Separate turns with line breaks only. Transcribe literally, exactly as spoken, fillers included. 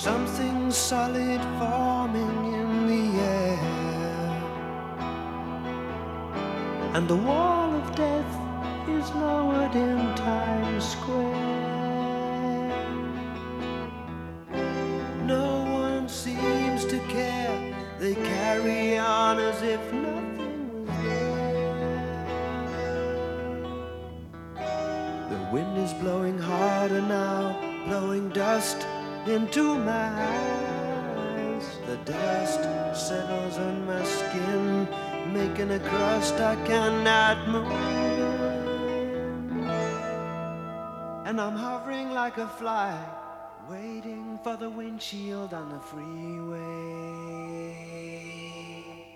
something solid forming in the air, and the wall of death is lowered in Times Square. No one seems to care, they carry on as if nothing was there. The wind is blowing harder now, blowing dust into my eyes. The dust settles on my skin, making a crust I cannot move in. And I'm hovering like a fly, waiting for the windshield on the freeway.